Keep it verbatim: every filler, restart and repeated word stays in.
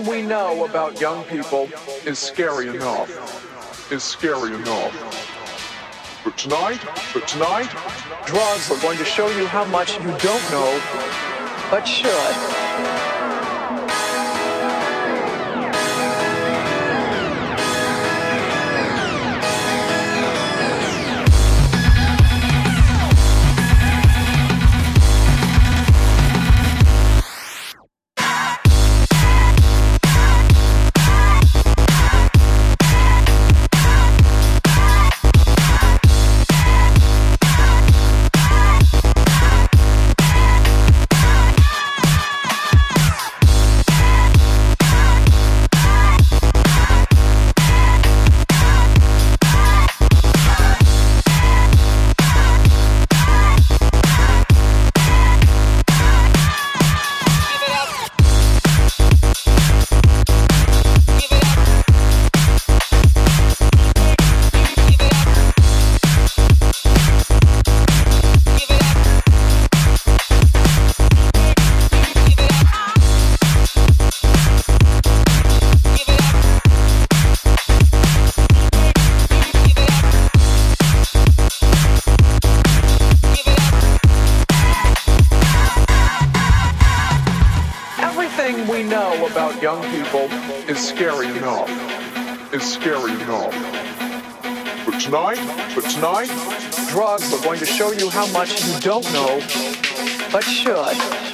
Everything we know about young people is scary enough. Is scary enough. But tonight, but tonight, drugs are going to show you how much you don't know, but should. Everything we know about young people is scary enough. Is scary enough. But tonight, but tonight, drugs are going to show you how much you don't know, but should.